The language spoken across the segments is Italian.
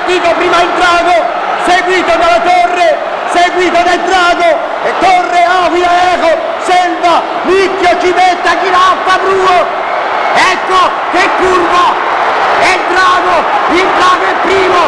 partito prima il drago, seguito dalla torre, seguito dal drago, e torre, aquila, eco, selva, nicchio, civetta, giraffa, bruo. Ecco che curva, e il drago è primo,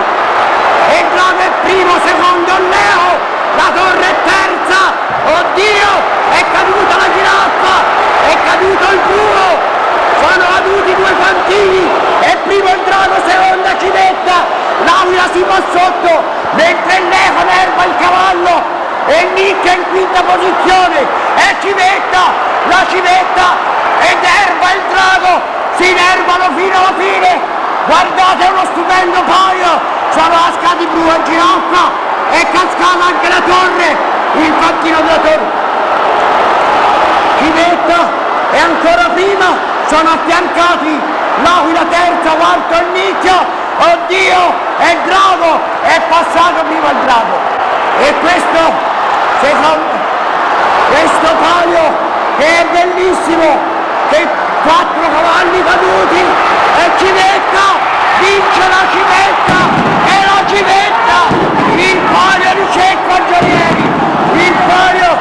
secondo Leo, la torre è terza, oddio, è caduta la giraffa, è caduto il bruo, sono caduti due fantini, e primo il drago, seconda civetta, l'aquila si va sotto, mentre Leo nerva il cavallo, e Nicchia in quinta posizione, e civetta, la civetta, ed erba il drago, si nervano fino alla fine, guardate uno stupendo paio, sono cascati blu e giraffa, è cascata anche la torre, il fantino della torre, civetta, e ancora prima sono affiancati l'aquila terza, quarto il Nicchio, oddio, è il drago, è passato prima il drago, e questo palio che è bellissimo, che 4 cavalli caduti, e civetta, vince la civetta, e la civetta, il palio di Cecco Angelieri, il palio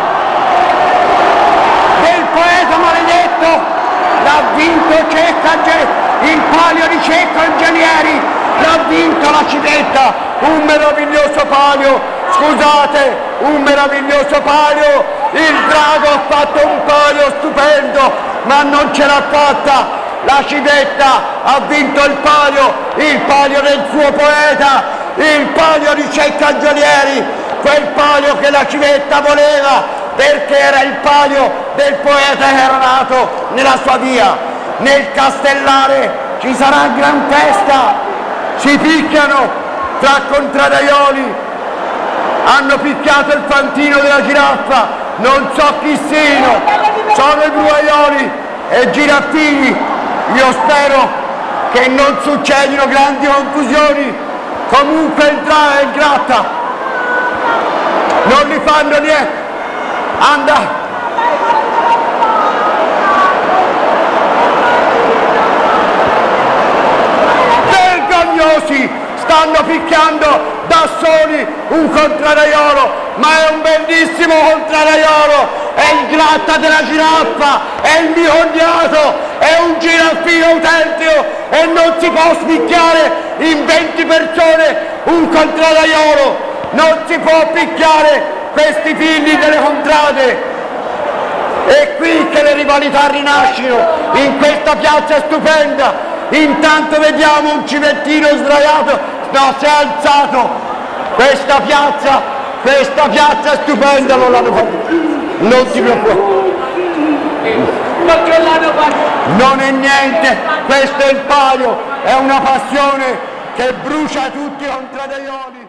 del poeta maledetto, l'ha vinto Cecco Angelieri, il palio di Cecco Angelieri, l'ha vinto la civetta, un meraviglioso palio. Scusate, un meraviglioso palio, il drago ha fatto un palio stupendo, ma non ce l'ha fatta, la civetta ha vinto il palio del suo poeta, il palio di Cecco Angelieri, quel palio che la civetta voleva, perché era il palio del poeta che era nato nella sua via. Nel Castellare ci sarà gran festa, si picchiano tra contradaioli, hanno picchiato il fantino della giraffa, non so chi siano, sono i bruaioli e giraffini. Io spero che non succedano grandi confusioni, comunque il gratta non li fanno niente, anda. Vergognosi, stanno picchiando da soli un contradaiolo, ma è un bellissimo contradaiolo, è il gratta della giraffa, è il mio cognato, è un giraffino autentico, e non si può spicchiare in 20 persone un contradaiolo, non si può picchiare questi figli delle contrade. È qui che le rivalità rinascono, in questa piazza stupenda. Intanto vediamo un civettino sdraiato, no, si è alzato, questa piazza è stupenda, non l'hanno fatto, non ti preoccupare, non è niente, questo è il palio, è una passione che brucia tutti i contradaioli.